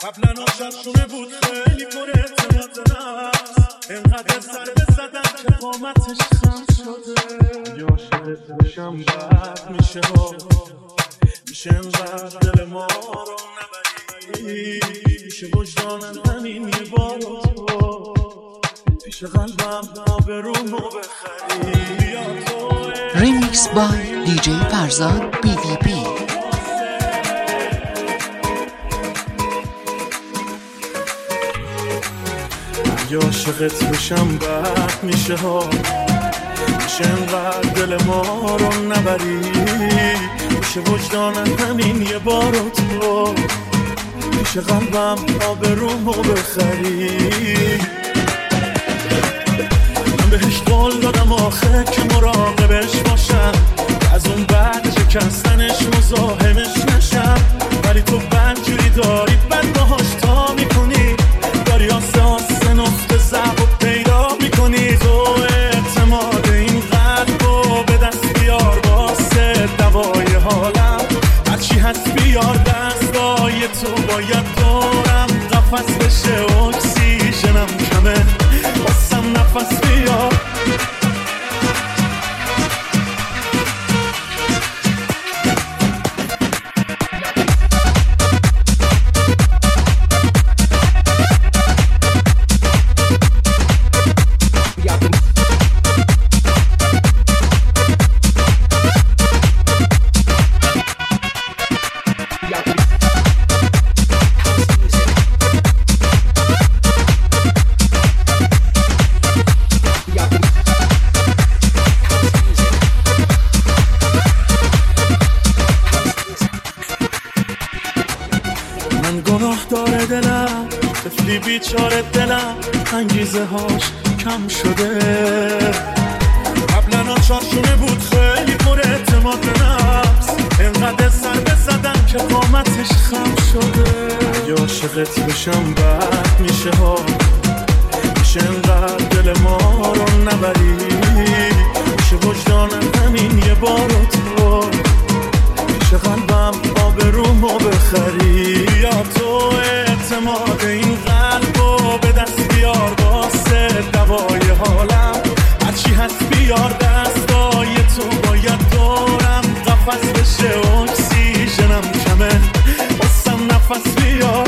قبلا آشاشونه بود خیلی پر اعتماد نفس، انقدر سر بزدم که قامتش خم شده. یا عاشقت بشم بد میشه ها، میشه انقدر دل ما رو نبری، میشه وجدانم همین یه بار رو پیش قلبم آبرومو بخری. Remix by DJ Farzad BVP. یا عاشقت بشم بد میشه ها، میشه انقدر دل ما رو نبری، میشه وجدانم همین یه بار رو تو میشه قلبم آبرومو بخری. من بهش قول دادم آخه که مراقبش باشم، از اون بعد شکستنش مزاحمش نشم، ولی تو بدجوری داری بد باهاش تا میکنی، داری آسه آسه نقطه ضعف و پیدا میکنی. تو اعتماد این قلب رو به دست بیار واسه دوای حالم، هرچی هست بیار دستای تو باید دارم قفص بشه، اکسیژنم کمه واسم نفس بیار. داره دلم طفلی بیچاره دلم، انگیزه هاش کم شده. قبلا آشاشونه بود خیلی پر اعتماد به نفس، انقدر سر بزدم که قامتش خم شده. یا عاشقت بشم بد میشه ها، میشه انقدر دل ما رو نبری، میشه وجدانم همین یه بار رو تو میشه قلبم آبرومو بخری. یا تو اعتماد این قلب رو به دست بیار واسه دوای حالم، هرچی هست بیار دستای تو باید دارم قفص بشه، اکسیژنم کمه واسم نفس بیار.